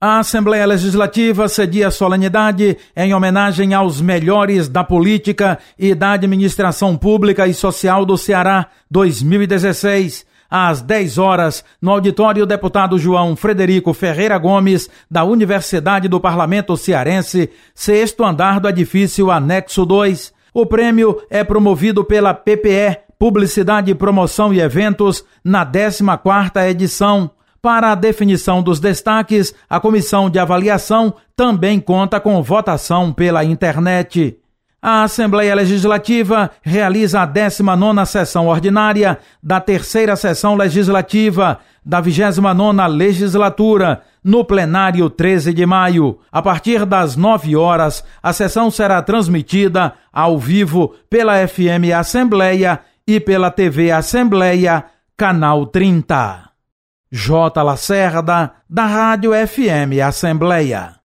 A Assembleia Legislativa cedia a solenidade em homenagem aos melhores da política e da administração pública e social do Ceará 2016. Às 10 horas, no auditório deputado João Frederico Ferreira Gomes, da Universidade do Parlamento Cearense, 6º andar do edifício Anexo 2. O prêmio é promovido pela PPE, Publicidade, Promoção e Eventos, na 14ª edição. Para a definição dos destaques, a Comissão de Avaliação também conta com votação pela internet. A Assembleia Legislativa realiza a 19ª sessão ordinária da 3ª sessão legislativa da 29ª legislatura, no plenário 13 de maio. A partir das 9 horas, a sessão será transmitida ao vivo pela FM Assembleia e pela TV Assembleia, canal 30. J. Lacerda, da Rádio FM Assembleia.